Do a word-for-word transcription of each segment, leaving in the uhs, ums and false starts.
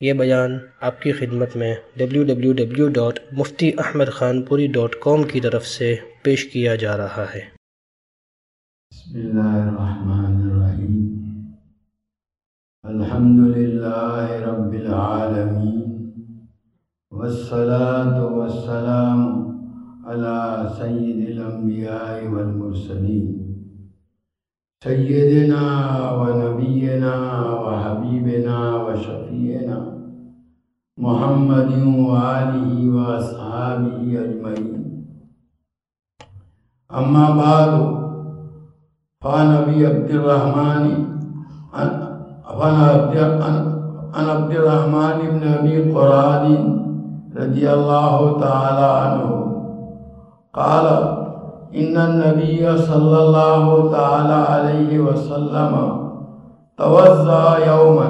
یہ بیان آپ کی خدمت میں W W W dot Mufti Ahmad Khanpuri dot کام کی طرف سے پیش کیا جا رہا ہے۔ بسم اللہ الرحمن الرحیم۔ الحمد للہ رب العالمین والصلاة والسلام علی سید الانبیاء والمرسلین سیدنا و نبینا و حبیبنا و شفیعنا محمد و آلہ و اصحابہ اجمعین۔ اما بعد فان ابی عبد الرحمن فان عبد الرحمن بن ابی قراد رضی اللہ تعالی عنہ قال ان النبی صلی اللہ تعالی علیہ وسلم توضأ یوما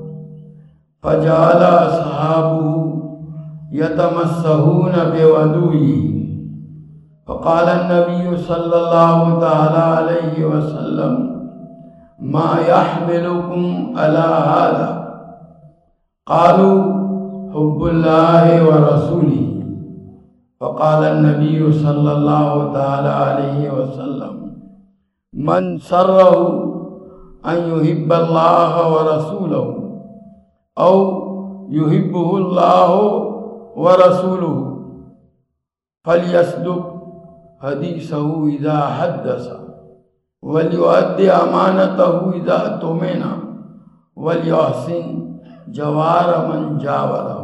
فجعل اصحابه يتمسحون بوضوئه فقال النبي صلى الله تعالى عليه وسلم ما يحملكم على هذا؟ قالوا حب الله ورسوله فقال النبي صلى الله تعالى عليه وسلم من سره أن يحب الله ورسوله أو يحبه الله ورسوله فليصدق حدیثه اذا حدث وليؤدي امانته اذا اؤتمن وليحسن جوار من جاوره۔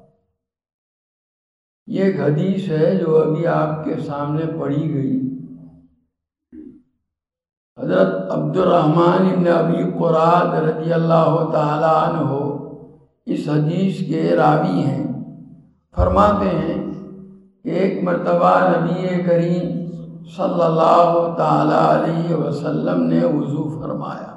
یہ ایک حدیث ہے جو ابھی آپ کے سامنے پڑھی گئی۔ حضرت عبد الرحمن بن ابی قراد رضی اللہ تعالی عنہ اس حدیث کے راوی ہیں۔ فرماتے ہیں ایک مرتبہ نبی کریم صلی اللہ تعالی علیہ وسلم نے وضو فرمایا،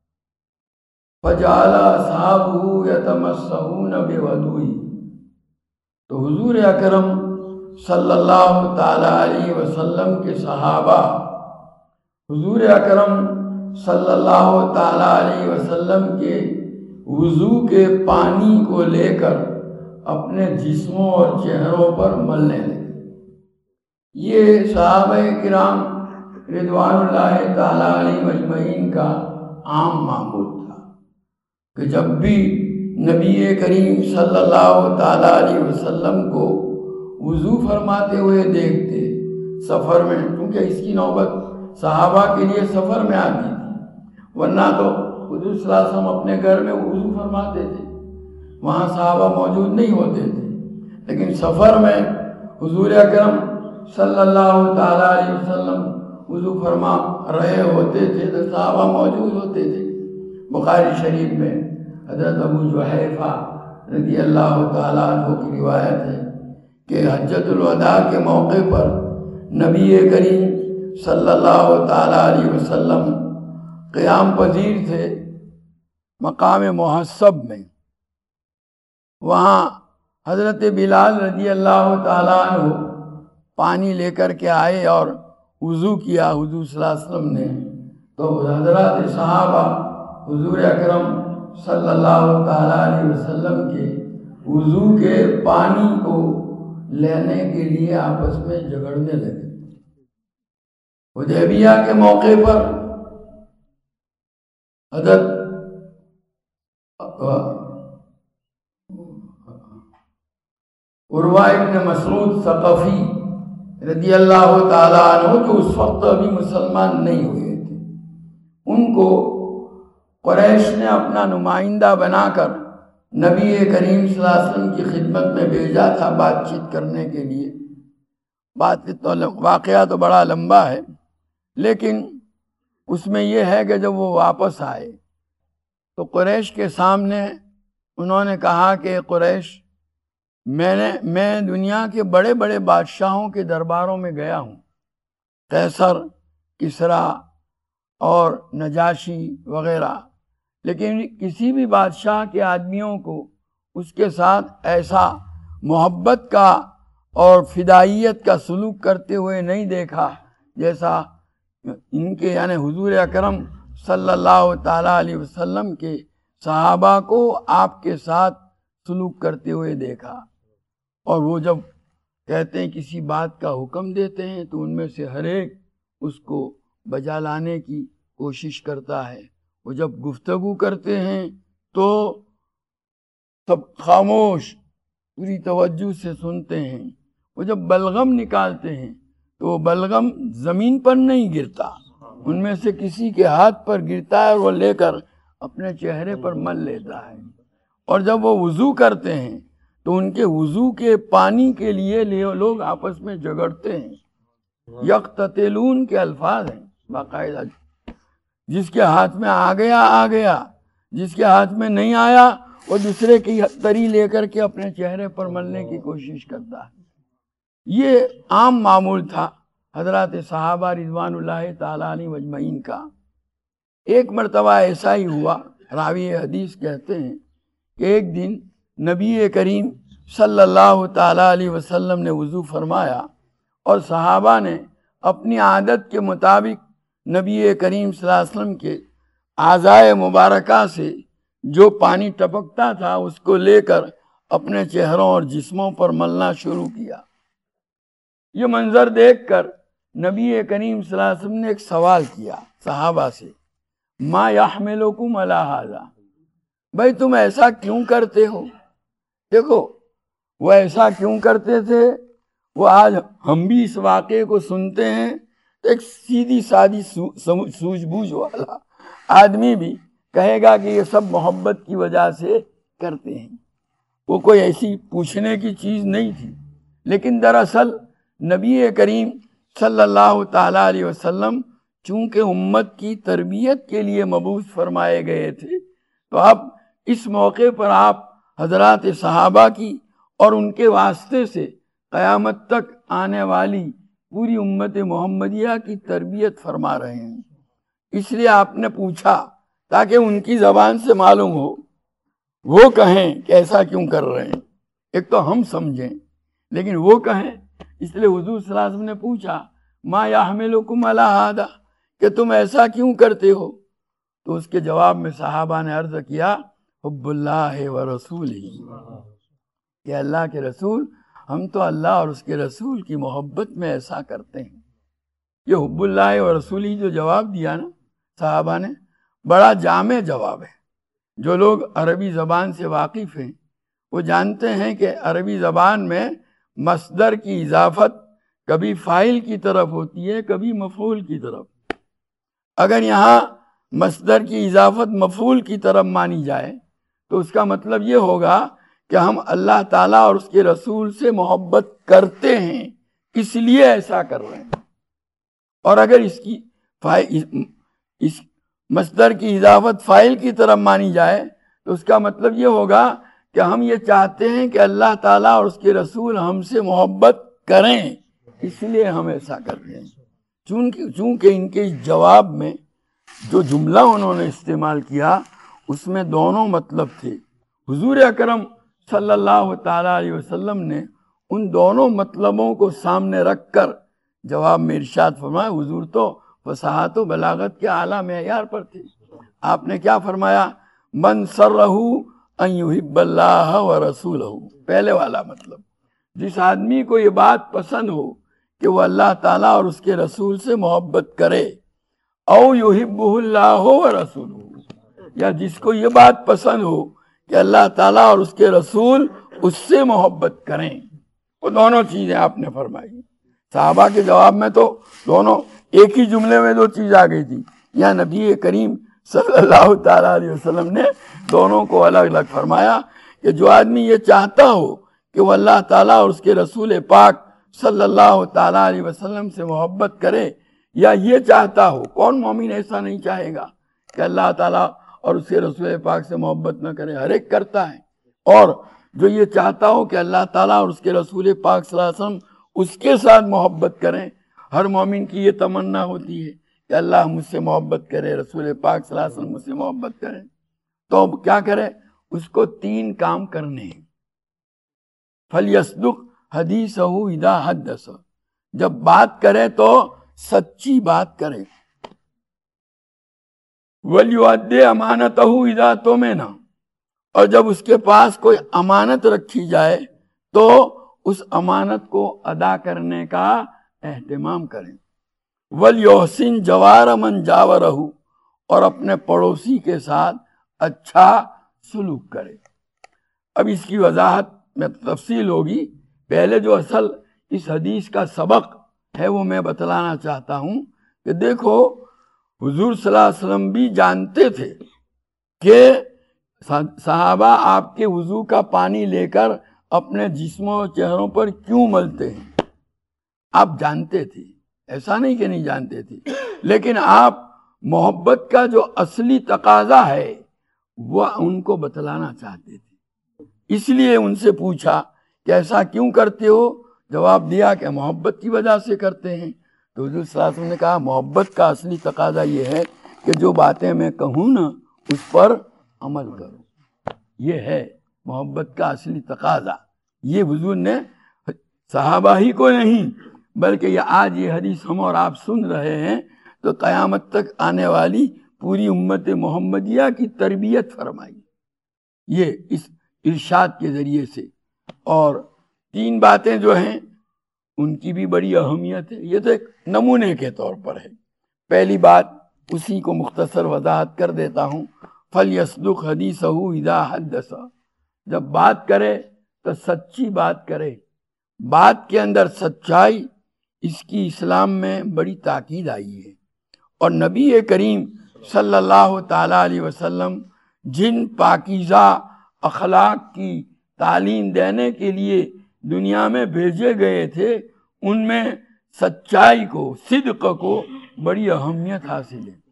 فجعل اصحابہ یتمسحون بوضوئہ، تو حضور اکرم صلی اللہ تعالی علیہ وسلم کے صحابہ حضور اکرم صلی اللہ تعالی علیہ وسلم کے وضو کے پانی کو لے کر اپنے جسموں اور چہروں پر ملنے لگے۔ یہ صحابہ کرام رضوان اللہ تعالی علیہ اجمعین کا عام معمول تھا کہ جب بھی نبی کریم صلی اللہ تعالی علیہ وسلم کو وضو فرماتے ہوئے دیکھتے سفر میں، کیونکہ اس کی نوبت صحابہ کے لیے سفر میں آتی تھی، ورنہ تو حضور صلی اللہ علیہ وسلم اپنے گھر میں وضو فرماتے تھے، وہاں صحابہ موجود نہیں ہوتے تھے، لیکن سفر میں حضور اکرم صلی اللہ تعالی علیہ وسلم وضو فرما رہے ہوتے تھے تو صحابہ موجود ہوتے تھے۔ بخاری شریف میں حضرت ابو جحیفہ رضی اللہ تعالی عنہ کی روایت ہے کہ حجۃ الوداع کے موقع پر نبی کریم صلی اللہ تعالی علیہ وسلم قیام پذیر تھے مقام محسب میں، وہاں حضرت بلال رضی اللہ تعالیٰ عنہ پانی لے کر کے آئے اور وضو کیا حضور صلی اللہ علیہ وسلم نے، تو حضرات صحابہ حضور اکرم صلی اللہ تعالیٰ علیہ وسلم کے وضو کے پانی کو لینے کے لیے آپس میں جھگڑنے لگے۔ حدیبیہ کے موقع پر حضرت عروہ ابن مسعود ثقفی رضی اللہ تعالیٰ عنہ جو اس وقت ابھی مسلمان نہیں ہوئے تھے، ان کو قریش نے اپنا نمائندہ بنا کر نبی کریم صلی اللہ علیہ وسلم کی خدمت میں بھیجا تھا بات چیت کرنے کے لیے۔ بات تو واقعہ تو بڑا لمبا ہے، لیکن اس میں یہ ہے کہ جب وہ واپس آئے تو قریش کے سامنے انہوں نے کہا کہ قریش، میں نے میں دنیا کے بڑے بڑے بادشاہوں کے درباروں میں گیا ہوں، قیصر، کسریٰ اور نجاشی وغیرہ، لیکن کسی بھی بادشاہ کے آدمیوں کو اس کے ساتھ ایسا محبت کا اور فدائیت کا سلوک کرتے ہوئے نہیں دیکھا جیسا ان کے یعنی حضور اکرم صلی اللہ تعالیٰ علیہ وسلم کے صحابہ کو آپ کے ساتھ سلوک کرتے ہوئے دیکھا، اور وہ جب کہتے ہیں کسی بات کا حکم دیتے ہیں تو ان میں سے ہر ایک اس کو بجا لانے کی کوشش کرتا ہے۔ وہ جب گفتگو کرتے ہیں تو سب خاموش پوری توجہ سے سنتے ہیں۔ وہ جب بلغم نکالتے ہیں تو وہ بلغم زمین پر نہیں گرتا، ان میں سے کسی کے ہاتھ پر گرتا ہے اور وہ لے کر اپنے چہرے پر مل لیتا ہے۔ اور جب وہ وضو کرتے ہیں تو ان کے وضو کے پانی کے لیے لوگ آپس میں جھگڑتے ہیں۔ یقتتلون کے الفاظ ہیں باقاعدہ، جس کے ہاتھ میں آ گیا آ گیا، جس کے ہاتھ میں نہیں آیا وہ دوسرے کی تری لے کر کے اپنے چہرے پر ملنے کی کوشش کرتا ہے۔ یہ عام معمول تھا حضرات صحابہ رضوان اللہ تعالیٰ علیہ اجمعین کا۔ ایک مرتبہ ایسا ہی ہوا، راوی حدیث کہتے ہیں کہ ایک دن نبی کریم صلی اللہ تعالیٰ علیہ وسلم نے وضو فرمایا اور صحابہ نے اپنی عادت کے مطابق نبی کریم صلی اللہ علیہ وسلم کے اعضائے مبارکہ سے جو پانی ٹپکتا تھا اس کو لے کر اپنے چہروں اور جسموں پر ملنا شروع کیا۔ یہ منظر دیکھ کر نبی کریم صلی اللہ علیہ وسلم نے ایک سوال کیا صحابہ سے، ما یحملکم علی ھذا، بھائی تم ایسا کیوں کرتے ہو؟ دیکھو وہ ایسا کیوں کرتے تھے، وہ آج ہم بھی اس واقعے کو سنتے ہیں تو ایک سیدھی سادی سوجھ بوجھ والا آدمی بھی کہے گا کہ یہ سب محبت کی وجہ سے کرتے ہیں، وہ کوئی ایسی پوچھنے کی چیز نہیں تھی۔ لیکن دراصل نبی کریم صلی اللہ تعالیٰ علیہ وسلم چونکہ امت کی تربیت کے لیے مبعوث فرمائے گئے تھے، تو اب اس موقع پر آپ حضرات صحابہ کی اور ان کے واسطے سے قیامت تک آنے والی پوری امت محمدیہ کی تربیت فرما رہے ہیں۔ اس لیے آپ نے پوچھا تاکہ ان کی زبان سے معلوم ہو، وہ کہیں کہ ایسا کیوں کر رہے ہیں، ایک تو ہم سمجھیں لیکن وہ کہیں۔ اس لیے حضور صلی اللہ علیہ وسلم نے پوچھا ما یحملکم علی ھذا، کہ تم ایسا کیوں کرتے ہو؟ تو اس کے جواب میں صحابہ نے عرض کیا حب اللہ و رسولہ، کہ اللہ کے رسول، ہم تو اللہ اور اس کے رسول کی محبت میں ایسا کرتے ہیں۔ یہ حب اللہ و رسولہ جو جواب دیا نا صحابہ نے، بڑا جامع جواب ہے۔ جو لوگ عربی زبان سے واقف ہیں وہ جانتے ہیں کہ عربی زبان میں مصدر کی اضافت کبھی فاعل کی طرف ہوتی ہے، کبھی مفعول کی طرف۔ اگر یہاں مصدر کی اضافت مفعول کی طرف مانی جائے تو اس کا مطلب یہ ہوگا کہ ہم اللہ تعالیٰ اور اس کے رسول سے محبت کرتے ہیں، اس لیے ایسا کر رہے ہیں۔ اور اگر اس کی اس مصدر کی اضافت فاعل کی طرف مانی جائے تو اس کا مطلب یہ ہوگا کہ ہم یہ چاہتے ہیں کہ اللہ تعالیٰ اور اس کے رسول ہم سے محبت کریں، اس لیے ہم ایسا کر رہے ہیں۔ چونکہ چونکہ ان کے جواب میں جو جملہ انہوں نے استعمال کیا اس میں دونوں مطلب تھے۔ حضور اکرم صلی اللہ تعالیٰ علیہ وسلم نے ان دونوں مطلبوں کو سامنے رکھ کر جواب میں ارشاد فرمایا، حضور تو فصاحت و بلاغت کے اعلیٰ معیار پر تھے۔ آپ نے کیا فرمایا؟ من سرہ ان یحب اللہ و رسولہ، پہلے والا مطلب، جس آدمی کو یہ بات پسند ہو کہ وہ اللہ تعالیٰ اور اس کے رسول سے محبت کرے، او یحبہ اللہ و رسولہ، یا جس کو یہ بات پسند ہو کہ اللہ تعالیٰ اور اس کے رسول اس سے محبت کریں۔ وہ دونوں چیزیں آپ نے فرمائی۔ صحابہ کے جواب میں تو دونوں ایک ہی جملے میں دو چیز آ گئی تھی، یا نبی کریم صلی اللہ تعالیٰ علیہ وسلم نے دونوں کو الگ الگ فرمایا کہ جو آدمی یہ چاہتا ہو کہ وہ اللہ تعالیٰ اور اس کے رسول پاک صلی اللہ تعالیٰ علیہ وسلم سے محبت کرے، یا یہ چاہتا ہو، کون مومن ایسا نہیں چاہے گا کہ اللہ تعالیٰ اور اس کے رسول پاک سے محبت نہ کرے؟ ہر ایک کرتا ہے۔ اور جو یہ چاہتا ہو کہ اللہ تعالیٰ اور اس کے رسول پاک صلی اللہ علیہ وسلم اس کے ساتھ محبت کریں، ہر مومن کی یہ تمنا ہوتی ہے کہ اللہ مجھ سے محبت کرے، رسول پاک صلی اللہ علیہ وسلم مجھ سے محبت کرے۔ تو کیا کرے؟ اس کو تین کام کرنے ہیں۔ فَلْيَصْدُقْ حَدِيثَهُ إِذَا حَدَّثَ، جب بات کرے تو سچی بات کرے۔ وَلْيُؤَدِّ أَمَانَتَهُ إِذَا اؤْتُمِنَ، اور جب اس کے پاس کوئی امانت رکھی جائے تو اس امانت کو ادا کرنے کا اہتمام کریں۔ وَلْيُحْسِنْ جَوَارَ مَنْ جَاوَرَهُ، اور اپنے پڑوسی کے ساتھ اچھا سلوک کرے۔ اب اس کی وضاحت میں تفصیل ہوگی، پہلے جو اصل اس حدیث کا سبق ہے وہ میں بتلانا چاہتا ہوں کہ دیکھو حضور صلی اللہ علیہ وسلم بھی جانتے تھے کہ صحابہ آپ کے وضو کا پانی لے کر اپنے جسموں اور چہروں پر کیوں ملتے ہیں، آپ جانتے تھے، ایسا نہیں کہ نہیں جانتے تھے، لیکن آپ محبت کا جو اصلی تقاضا ہے وہ ان کو بتلانا چاہتے تھے، اس لیے ان سے پوچھا کہ ایسا کیوں کرتے ہو؟ جواب دیا کہ محبت کی وجہ سے کرتے ہیں۔ تو حضور صلی اللہ علیہ وسلم نے کہا محبت کا اصلی تقاضا یہ ہے کہ جو باتیں میں کہوں نا اس پر عمل کرو، یہ ہے محبت کا اصلی تقاضا۔ یہ حضور نے صحابہ ہی کو نہیں بلکہ یہ آج یہ حدیث ہم اور آپ سن رہے ہیں تو قیامت تک آنے والی پوری امت محمدیہ کی تربیت فرمائی یہ اس ارشاد کے ذریعے سے۔ اور تین باتیں جو ہیں ان کی بھی بڑی اہمیت ہے، یہ تو ایک نمونے کے طور پر ہے۔ پہلی بات اسی کو مختصر وضاحت کر دیتا ہوں، فَلْيَصْدُقْ حَدِيثَهُ إِذَا حَدَّثَ، جب بات کرے تو سچی بات کرے، بات کے اندر سچائی، اس کی اسلام میں بڑی تاکید آئی ہے۔ اور نبی کریم صلی اللہ تعالیٰ علیہ وسلم جن پاکیزہ اخلاق کی تعلیم دینے کے لیے دنیا میں بھیجے گئے تھے ان میں سچائی کو، صدق کو بڑی اہمیت حاصل ہے۔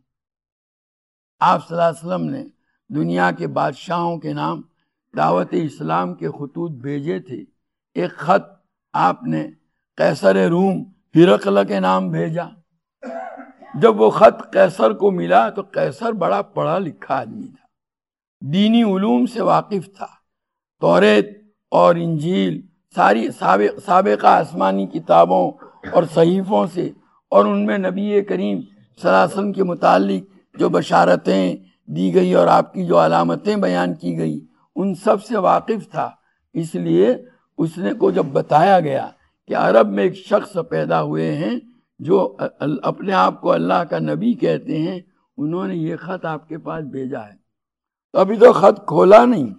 آپ صلی اللہ علیہ وسلم نے دنیا کے بادشاہوں کے نام دعوت اسلام کے خطوط بھیجے تھے۔ ایک خط آپ نے قیصر روم ہرقل کے نام بھیجا۔ جب وہ خط قیصر کو ملا تو قیصر بڑا پڑھا لکھا آدمی تھا، دینی علوم سے واقف تھا، توریت اور انجیل ساری سابق سابقہ آسمانی کتابوں اور صحیفوں سے، اور ان میں نبی کریم صلی اللہ علیہ وسلم کے متعلق جو بشارتیں دی گئی اور آپ کی جو علامتیں بیان کی گئی ان سب سے واقف تھا۔ اس لیے اس نے کو جب بتایا گیا کہ عرب میں ایک شخص پیدا ہوئے ہیں جو اپنے آپ کو اللہ کا نبی کہتے ہیں، انہوں نے یہ خط آپ کے پاس بھیجا ہے، تو ابھی تو خط کھولا نہیں،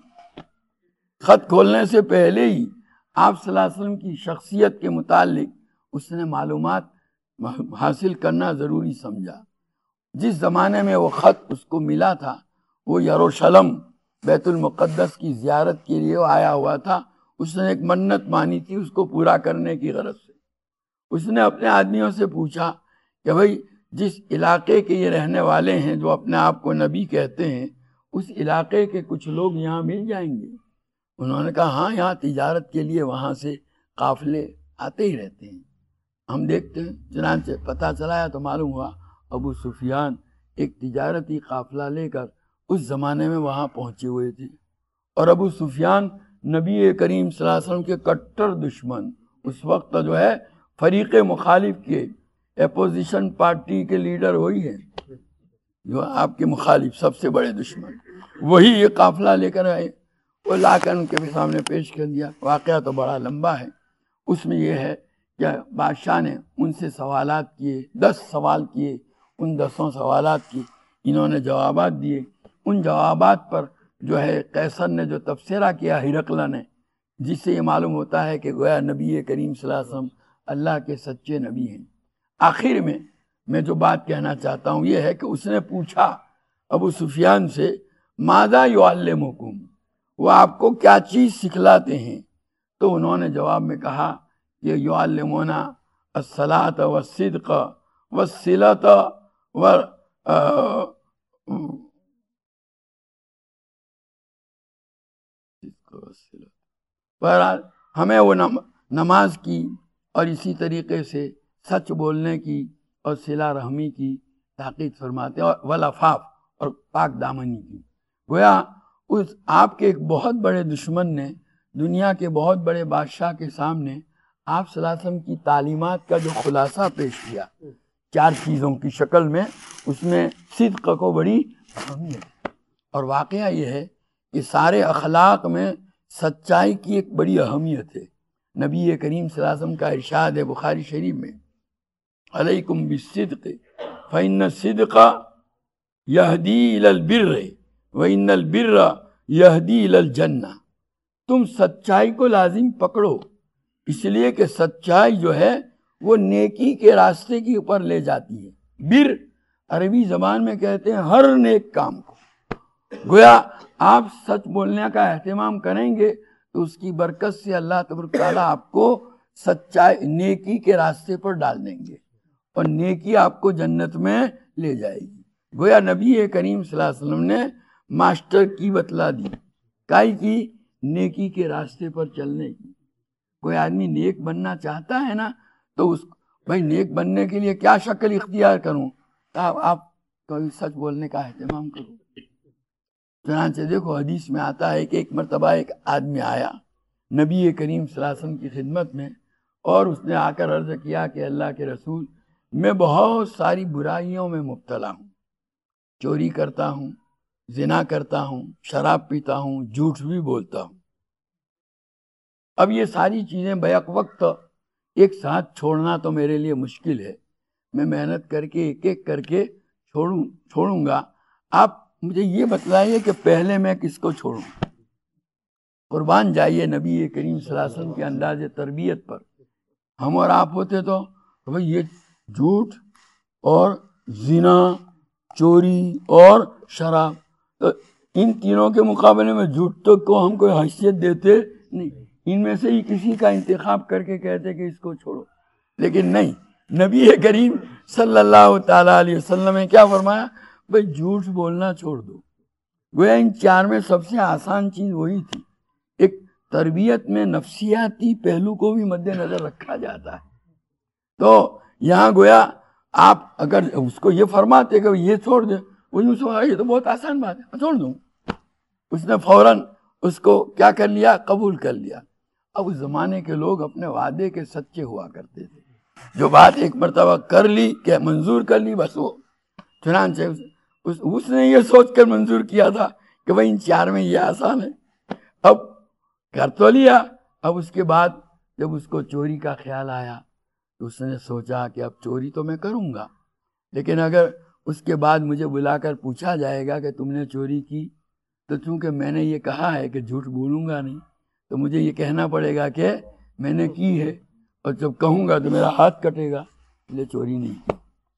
خط کھولنے سے پہلے ہی آپ صلی اللہ علیہ وسلم کی شخصیت کے متعلق اس نے معلومات حاصل کرنا ضروری سمجھا۔ جس زمانے میں وہ خط اس کو ملا تھا وہ یروشلم بیت المقدس کی زیارت کے لیے آیا ہوا تھا، اس نے ایک منت مانی تھی اس کو پورا کرنے کی غرض سے۔ اس نے اپنے آدمیوں سے پوچھا کہ بھئی جس علاقے کے یہ رہنے والے ہیں جو اپنے آپ کو نبی کہتے ہیں اس علاقے کے کچھ لوگ یہاں مل جائیں گے؟ انہوں نے کہا ہاں، یہاں تجارت کے لیے وہاں سے قافلے آتے ہی رہتے ہیں، ہم دیکھتے ہیں۔ چنانچہ پتہ چلایا تو معلوم ہوا ابو سفیان ایک تجارتی قافلہ لے کر اس زمانے میں وہاں پہنچے ہوئے تھے، اور ابو سفیان نبی کریم صلی اللہ علیہ وسلم کے کٹر دشمن، اس وقت جو ہے فریق مخالف کے، اپوزیشن پارٹی کے لیڈر وہی ہیں جو آپ کے مخالف سب سے بڑے دشمن، وہی یہ قافلہ لے کر آئے۔ وہ لا کر ان کے سامنے پیش کر دیا۔ واقعہ تو بڑا لمبا ہے، اس میں یہ ہے کہ بادشاہ نے ان سے سوالات کیے، دس سوال کیے، ان دسوں سوالات کی انہوں نے جوابات دیے۔ ان جوابات پر جو ہے قیصر نے جو تبصرہ کیا ہرقل نے، جس سے یہ معلوم ہوتا ہے کہ گویا نبی کریم صلی اللہ علیہ وسلم اللہ کے سچے نبی ہیں۔ آخر میں میں جو بات کہنا چاہتا ہوں یہ ہے کہ اس نے پوچھا ابو سفیان سے ماذا یعلمکم، وہ آپ کو کیا چیز سکھلاتے ہیں؟ تو انہوں نے جواب میں کہا کہ یعلمونا الصلاۃ والصدق والصلۃ و بہرحال ہمیں وہ نماز کی اور اسی طریقے سے سچ بولنے کی اور صلہ رحمی کی تاکید فرماتے ہیں، اور والعفاف اور پاک دامنی کی۔ گویا اس آپ کے ایک بہت بڑے دشمن نے دنیا کے بہت بڑے بادشاہ کے سامنے آپ صلی اللہ علیہ وسلم کی تعلیمات کا جو خلاصہ پیش کیا چار چیزوں کی شکل میں، اس میں صدق کو بڑی اہمیت ہے۔ اور واقعہ یہ ہے کہ سارے اخلاق میں سچائی کی ایک بڑی اہمیت ہے۔ نبی کریم صلی اللہ علیہ وسلم کا ارشاد ہے بخاری شریف میں، علیکم بالصدق فإن الصدق یہدی الی البر وإن البر یہدی الی الجنہ۔ تم سچائی کو لازم پکڑو، اس لیے کہ سچائی جو ہے وہ نیکی کے راستے کے اوپر لے جاتی ہے۔ بر عربی زبان میں کہتے ہیں ہر نیک کام کو۔ گویا آپ سچ بولنے کا اہتمام کریں گے تو اس کی برکت سے اللہ تبارک تعالیٰ آپ کو سچائی نیکی کے راستے پر ڈال دیں گے، اور نیکی آپ کو جنت میں لے جائے گی۔ گویا نبی کریم صلی اللہ علیہ وسلم نے ماسٹر کی بتلا دی، کائی کی نیکی کے راستے پر چلنے کی۔ کوئی آدمی نیک بننا چاہتا ہے نا، تو اس بھائی نیک بننے کے لیے کیا شکل اختیار کروں؟ آپ آپ کبھی سچ بولنے کا اہتمام کرو۔ چنانچہ دیکھو حدیث میں آتا ہے کہ ایک مرتبہ ایک آدمی آیا نبی کریم صلی اللہ علیہ وسلم کی خدمت میں، اور اس نے آ کر عرض کیا کہ اللہ کے رسول، میں بہت ساری برائیوں میں مبتلا ہوں، چوری کرتا ہوں، زنا کرتا ہوں، شراب پیتا ہوں، جھوٹ بھی بولتا ہوں۔ اب یہ ساری چیزیں بیک وقت ایک ساتھ چھوڑنا تو میرے لیے مشکل ہے، میں محنت کر کے ایک ایک کر کے چھوڑوں چھوڑوں گا۔ آپ مجھے یہ بتلائیے کہ پہلے میں کس کو چھوڑوں؟ قربان جائیے نبی کریم صلی اللہ علیہ وسلم کے انداز تربیت پر۔ ہم اور آپ ہوتے تو بھائی یہ جھوٹ اور زنا، چوری اور شراب، تو ان تینوں کے مقابلے میں جھوٹ تو کو ہم کوئی حیثیت دیتے نہیں، ان میں سے ہی کسی کا انتخاب کر کے کہتے کہ اس کو چھوڑو۔ لیکن نہیں، نبی کریم صلی اللہ تعالیٰ علیہ وسلم نے کیا فرمایا؟ بھائی جھوٹ بولنا چھوڑ دو۔ گویا ان چار میں سب سے آسان چیز وہی تھی۔ ایک تربیت میں نفسیاتی پہلو کو بھی مد نظر رکھا جاتا ہے، تو یہاں گویا آپ اگر اس کو یہ فرماتے کہ یہ چھوڑ دے، وہ یوں سمجھا یہ تو بہت آسان بات ہے، میں چھوڑ دوں، اس نے فوراً اس کو کیا کر لیا؟ قبول کر لیا۔ اب اس زمانے کے لوگ اپنے وعدے کے سچے ہوا کرتے تھے، جو بات ایک مرتبہ کر لی کہ منظور کر لی بس وہ، چنانچہ اس, اس نے یہ سوچ کر منظور کیا تھا کہ بھائی ان چار میں یہ آسان ہے، اب کر تو لیا۔ اب اس کے بعد جب اس کو چوری کا خیال آیا تو اس نے سوچا کہ اب چوری تو میں کروں گا، لیکن اگر اس کے بعد مجھے بلا کر پوچھا جائے گا کہ تم نے چوری کی، تو چونکہ میں نے یہ کہا ہے کہ جھوٹ بولوں گا نہیں، تو مجھے یہ کہنا پڑے گا کہ میں نے کی ہے، اور جب کہوں گا تو میرا ہاتھ کٹے گا، اس لیے چوری نہیں کی۔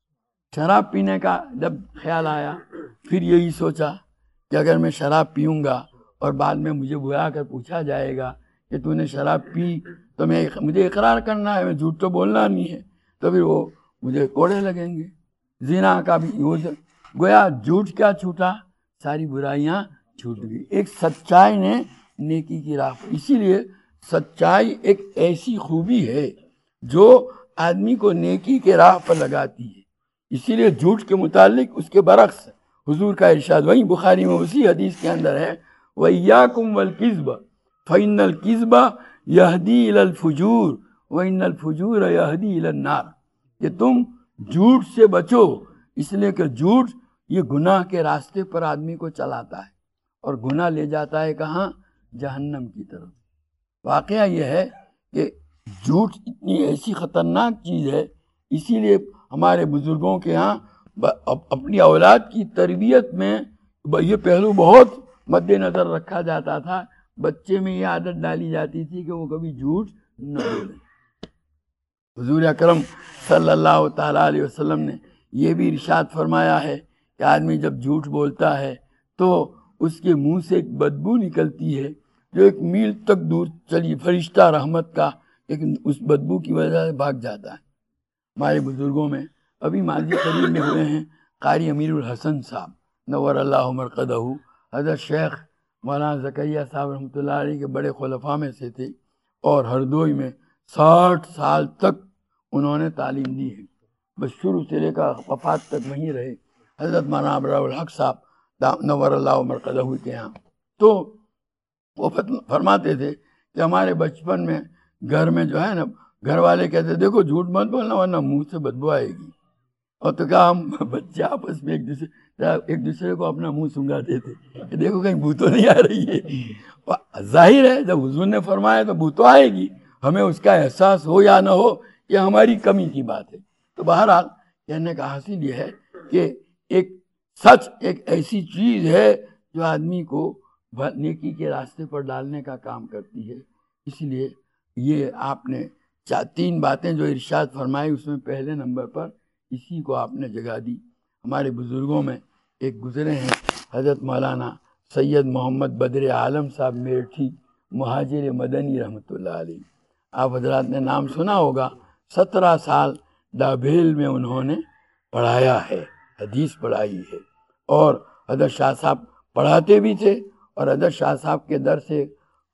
شراب پینے کا جب خیال آیا، پھر یہی سوچا کہ اگر میں شراب پیوں گا اور بعد میں مجھے بلا کر پوچھا جائے گا کہ تو نے شراب پی، تو میں مجھے اقرار کرنا ہے، میں جھوٹ تو بولنا نہیں ہے، تو پھر وہ مجھے کوڑے لگیں گے۔ زنا کا بھی وہ گویا جھوٹ کیا چھوٹا؟ ساری برائیاں چھوٹ گئی۔ ایک سچائی نے نیکی کی راہ پر، اسی لیے سچائی ایک ایسی خوبی ہے جو آدمی کو نیکی کے راہ پر لگاتی ہے۔ اسی لیے جھوٹ کے متعلق اس کے برعکس حضور کا ارشاد وہیں بخاری میں اسی حدیث کے اندر ہے، وَإِيَّاكُمْ وَالْكِذْبَ فَإِنَّ الْكِذْبَ يَهْدِي إِلَى الْفُجُورِ وَإِنَّ الْفُجُورَ يَهْدِي إِلَى النَّارِ، کہ تم جھوٹ سے بچو، اس لیے کہ جھوٹ یہ گناہ کے راستے پر آدمی کو چلاتا ہے، اور گناہ لے جاتا ہے کہاں؟ جہنم کی طرف۔ واقعہ یہ ہے کہ جھوٹ اتنی ایسی خطرناک چیز ہے، اسی لیے ہمارے بزرگوں کے ہاں اپنی اولاد کی تربیت میں یہ پہلو بہت مد نظر رکھا جاتا تھا، بچے میں یہ عادت ڈالی جاتی تھی کہ وہ کبھی جھوٹ نہ بولے۔ حضور اکرم صلی اللہ تعالیٰ علیہ وسلم نے یہ بھی ارشاد فرمایا ہے کہ آدمی جب جھوٹ بولتا ہے تو اس کے منہ سے ایک بدبو نکلتی ہے جو ایک میل تک دور چلی، فرشتہ رحمت کا ایک اس بدبو کی وجہ سے بھاگ جاتا ہے۔ ہمارے بزرگوں میں ابھی ماضی قریب میں ہوئے ہیں قاری امیر الحسن صاحب نور اللہ مرقدہ، حضرت شیخ مولانا زکریہ صاحب رحمۃ اللہ علیہ کے بڑے خلفاء میں سے تھے، اور ہردوئی میں ساٹھ سال تک انہوں نے تعلیم دی ہے، بس شروع سے لے کر وفات تک وہیں رہے، حضرت مولانا ابرار الحق صاحب نور اللہ مرقدہ کے یہاں۔ تو وہ فرماتے تھے کہ ہمارے بچپن میں گھر میں جو ہے نا، گھر والے کہتے دیکھو جھوٹ مت بولنا ورنہ منہ سے بدبو آئے گی، اور تو کہا ہم بچے آپس میں ایک دوسرے ایک دوسرے کو اپنا منہ سنگاتے تھے کہ دیکھو کہیں بو تو نہیں آ رہی ہے. ظاہر ہے جب حضور نے فرمایا تو بو تو آئے گی، ہمیں اس کا احساس ہو یا نہ ہو یہ ہماری کمی کی بات ہے. تو بہرحال کہنے کا حاصل یہ ہے کہ ایک سچ ایک ایسی چیز ہے جو آدمی کو نیکی کے راستے پر ڈالنے کا کام کرتی ہے. اس لیے یہ آپ نے تین باتیں جو ارشاد فرمائی اس میں پہلے نمبر پر اسی کو آپ نے جگہ دی. ہمارے بزرگوں میں ایک گزرے ہیں حضرت مولانا سید محمد بدر عالم صاحب میرٹھی مہاجر مدنی رحمۃ اللہ علیہ. آپ حضرات نے نام سنا ہوگا. سترہ سال ڈابھیل میں انہوں نے پڑھایا ہے، حدیث پڑھائی ہے، اور حضرت شاہ صاحب پڑھاتے بھی تھے اور حضرت شاہ صاحب کے در سے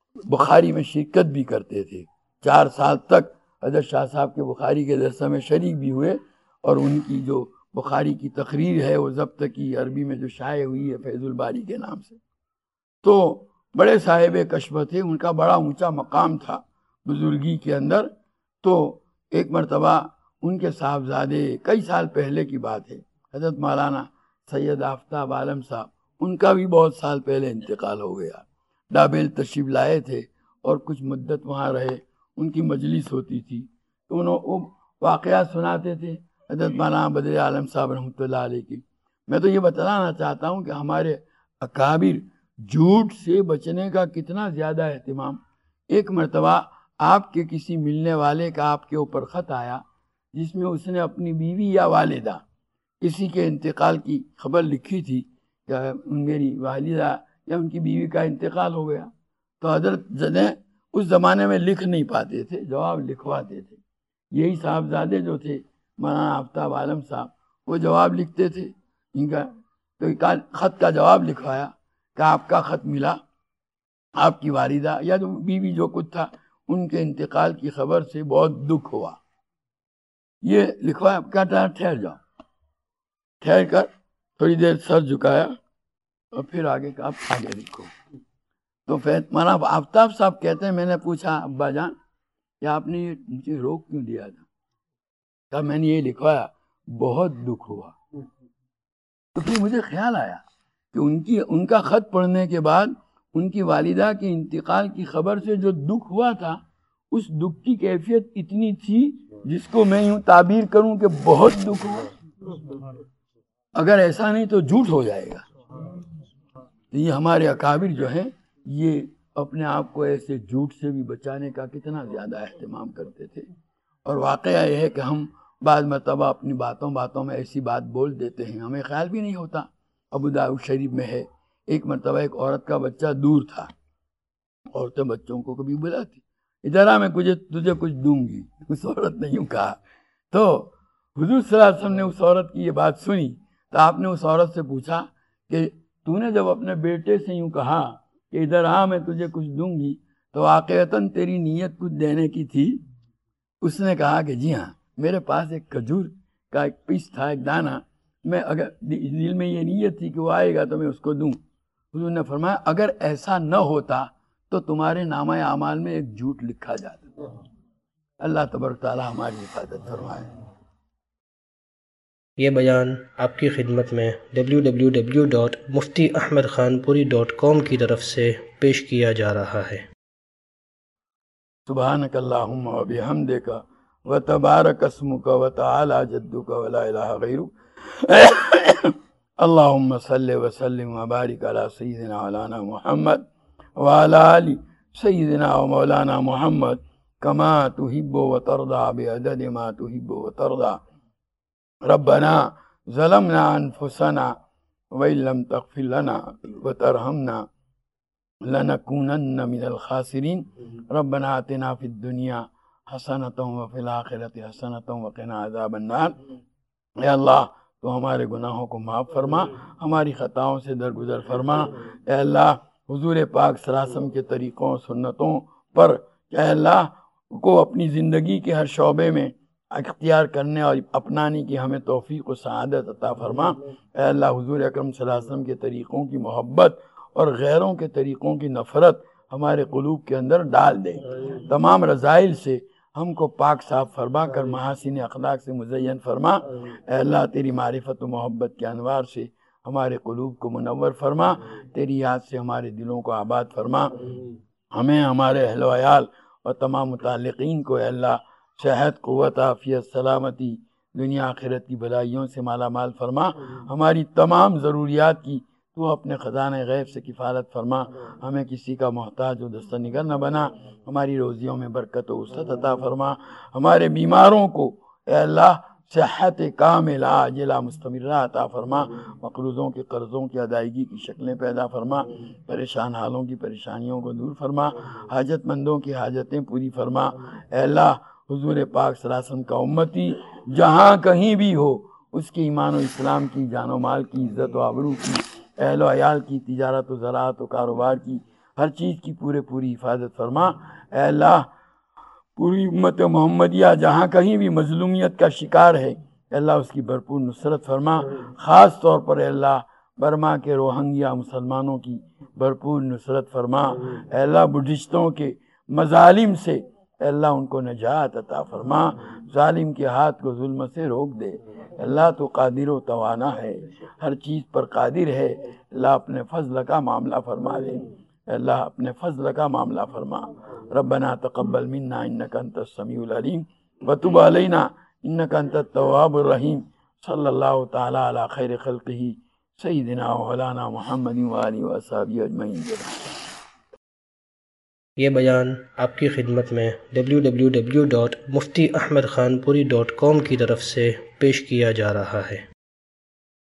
بخاری میں شرکت بھی کرتے تھے. چار سال تک حضرت شاہ صاحب کے بخاری کے درس میں شریک بھی ہوئے اور ان کی جو بخاری کی تقریر ہے وہ ضبط کی عربی میں جو شائع ہوئی ہے فیض الباری کے نام سے. تو بڑے صاحب کشف تھے، ان کا بڑا اونچا مقام تھا بزرگی کے اندر. تو ایک مرتبہ ان کے صاحبزادے کئی سال پہلے کی بات ہے حضرت مولانا سید آفتاب عالم صاحب، ان کا بھی بہت سال پہلے انتقال ہو گیا. ڈابیل تشریف لائے تھے اور کچھ مدت وہاں رہے، ان کی مجلس ہوتی تھی تو انہوں وہ واقعات سناتے تھے حضرت مولانا بدر عالم صاحب رحمۃ اللہ علیہ کی. میں تو یہ بتلانا چاہتا ہوں کہ ہمارے اکابر جھوٹ سے بچنے کا کتنا زیادہ اہتمام. ایک مرتبہ آپ کے کسی ملنے والے کا آپ کے اوپر خط آیا جس میں اس نے اپنی بیوی یا والدہ کسی کے انتقال کی خبر لکھی تھی کہ میری والدہ یا ان کی بیوی کا انتقال ہو گیا. تو حضرت جنے اس زمانے میں لکھ نہیں پاتے تھے، جواب لکھواتے تھے. یہی صاحبزادے جو تھے مولانا آفتاب عالم صاحب وہ جواب لکھتے تھے. ان کا تو خط کا جواب لکھوایا کہ آپ کا خط ملا، آپ کی والدہ یا جو بیوی جو کچھ تھا ان کے انتقال کی خبر سے بہت دکھ ہوا. یہ لکھوایا، کہتا ہے ٹھہر جاؤ. ٹھہر کر تھوڑی دیر سر جھکایا اور پھر آگے کا آپ آگے لکھو. تو مولانا آفتاب صاحب کہتے ہیں میں نے پوچھا ابا جان کہ آپ نے یہ مجھے روک کیوں دیا تھا؟ کہا میں نے یہ لکھوایا بہت دکھ ہوا. تو پھر مجھے خیال آیا کہ ان کی ان کا خط پڑھنے کے بعد ان کی والدہ کے انتقال کی خبر سے جو دکھ ہوا تھا اس دکھ کی کیفیت اتنی تھی جس کو میں یوں تعبیر کروں کہ بہت دکھ ہوا. اگر ایسا نہیں تو جھوٹ ہو جائے گا. یہ ہمارے اکابر جو ہیں یہ اپنے آپ کو ایسے جھوٹ سے بھی بچانے کا کتنا زیادہ اہتمام کرتے تھے. اور واقعہ یہ ہے کہ ہم بعض مرتبہ اپنی باتوں باتوں میں ایسی بات بول دیتے ہیں ہمیں خیال بھی نہیں ہوتا. ابو داؤد شریف میں ہے ایک مرتبہ ایک عورت کا بچہ دور تھا. عورتیں بچوں کو کبھی بلاتی ادھر آ میں تجھے تجھے کچھ دوں گی. اس عورت نے یوں کہا. تو حضور صلی اللہ علیہ وسلم نے اس عورت کی یہ بات سنی تو آپ نے اس عورت سے پوچھا کہ تو نے جب اپنے بیٹے سے یوں کہا کہ ادھر آ میں تجھے کچھ دوں گی تو واقعتاً تیری نیت کچھ دینے کی تھی؟ اس نے کہا کہ جی ہاں، میرے پاس ایک کھجور کا ایک پیس تھا، ایک دانہ، میں اگر دل میں یہ نیت تھی کہ وہ آئے گا تو میں اس کو دوں. حضور نے فرمایا اگر ایسا نہ ہوتا تو تمہارے نامہ اعمال میں ایک جھوٹ لکھا جاتا. اللہ تبارک تعالی ہماری حفاظت فرمائے. یہ بیان آپ کی خدمت میں W W W dot Mufti Ahmad Khanpuri dot کام کی طرف سے پیش کیا جا رہا ہے. سبحانک اللہم و بحمدک و تبارک اسمک و تعالی جدک و لا الہ غیرک. اللہم صلی وسلم و بارک علی سیدنا مولانا محمد وعلی آل سیدنا و مولانا محمد کما تحب و ترضى بعدد ما تحب و ترضى. ربنا ظلمنا انفسنا وإن لم تغفر لنا وترحمنا لنكونن من الخاسرين. ربنا آتنا في الدنيا حسنة وفي الآخرة حسنة وقنا عذاب النار. اے اللہ تو ہمارے گناہوں کو معاف فرما، ہماری خطاؤں سے درگزر فرما. اے اللہ حضور پاک صلی اللہ علیہ وسلم کے طریقوں سنتوں پر اے اللہ کو اپنی زندگی کے ہر شعبے میں اختیار کرنے اور اپنانے کی ہمیں توفیق و سعادت عطا فرما. اے اللہ حضور اکرم صلی اللہ علیہ وسلم کے طریقوں کی محبت اور غیروں کے طریقوں کی نفرت ہمارے قلوب کے اندر ڈال دے. تمام رذائل سے ہم کو پاک صاف فرما کر محاسن اخلاق سے مزین فرما. اے اللہ تیری معرفت و محبت کے انوار سے ہمارے قلوب کو منور فرما، تیری یاد سے ہمارے دلوں کو آباد فرما، ہمیں، ہمارے اہل و عیال اور تمام متعلقین کو اے اللہ صحت، قوت، عافیت، سلامتی، دنیا آخرت کی بلائیوں سے مالا مال فرما، ہماری تمام ضروریات کی تو اپنے خزانہ غیب سے کفالت فرما، ہمیں کسی کا محتاج و دستنگر نہ بنا، ہماری روزیوں میں برکت و وسعت عطا فرما، ہمارے بیماروں کو اے اللہ صحت کاملہ عاجلہ مستمرہ عطا فرما، مقروضوں کے قرضوں کی ادائیگی کی شکلیں پیدا فرما، پریشان حالوں کی پریشانیوں کو دور فرما، حاجت مندوں کی حاجتیں پوری فرما، اے اللہ حضور پاک صلی اللہ علیہ وسلم کا امتی جہاں کہیں بھی ہو، اس کی ایمان و اسلام کی، جان و مال کی، عزت و آبرو کی، اہل و عیال کی، تجارت و زراعت و کاروبار کی، ہر چیز کی پورے پوری حفاظت فرما، اے اللہ پوری امت محمدیہ جہاں کہیں بھی مظلومیت کا شکار ہے، اے اللہ اس کی بھرپور نصرت فرما، خاص طور پر اے اللہ برما کے روہنگیا مسلمانوں کی بھرپور نصرت فرما، اے اللہ بدھسٹوں کے مظالم سے اے اللہ ان کو نجات عطا فرما، ظالم کے ہاتھ کو ظلم سے روک دے، اللہ تو قادر و توانا ہے، ہر چیز پر قادر ہے، اللہ اپنے فضل کا معاملہ فرما دے، اللہ اپنے فضل کا معاملہ فرما، ربنا تقبل منا انک انت السمیع العلیم وتب علینا انک انت التواب الرحیم، صلی اللہ تعالی علی خیر خلقہ سیدنا و مولانا محمد وآلہ وصحبہ اجمعین۔ یہ بیان آپ کی خدمت میں W W W dot Mufti Ahmad Khanpuri dot کام کی طرف سے پیش کیا جا رہا ہے۔